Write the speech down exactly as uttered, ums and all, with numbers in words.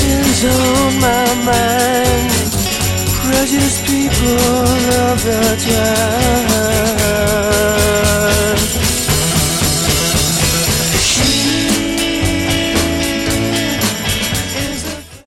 questions on my mind. Prejudiced people of the time.